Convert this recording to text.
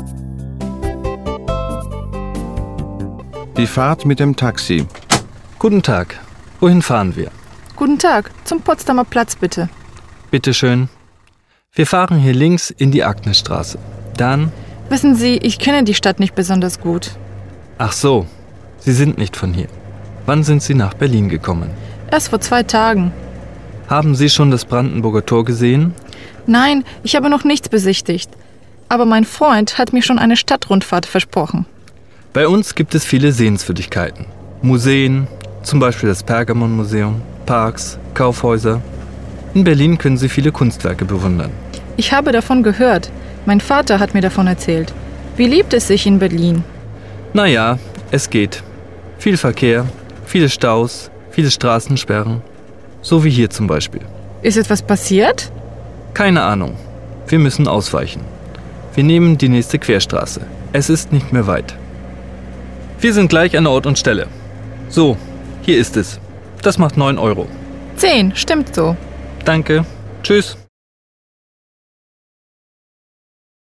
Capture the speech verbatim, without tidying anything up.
Die Fahrt mit dem Taxi. Guten Tag. Wohin fahren wir? Guten Tag, zum Potsdamer Platz bitte. Bitte schön. Wir fahren hier links in die Agnesstraße. Dann... Wissen Sie, ich kenne die Stadt nicht besonders gut. Ach so, Sie sind nicht von hier. Wann sind Sie nach Berlin gekommen? Erst vor zwei Tagen. Haben Sie schon das Brandenburger Tor gesehen? Nein, ich habe noch nichts besichtigt. Aber mein Freund hat mir schon eine Stadtrundfahrt versprochen. Bei uns gibt es viele Sehenswürdigkeiten. Museen, zum Beispiel das Pergamonmuseum, Parks, Kaufhäuser. In Berlin können Sie viele Kunstwerke bewundern. Ich habe davon gehört. Mein Vater hat mir davon erzählt. Wie lebt es sich in Berlin? Naja, es geht. Viel Verkehr, viele Staus, viele Straßensperren. So wie hier zum Beispiel. Ist etwas passiert? Keine Ahnung. Wir müssen ausweichen. Wir nehmen die nächste Querstraße. Es ist nicht mehr weit. Wir sind gleich an Ort und Stelle. So, hier ist es. Das macht neun Euro. Zehn, stimmt so. Danke. Tschüss.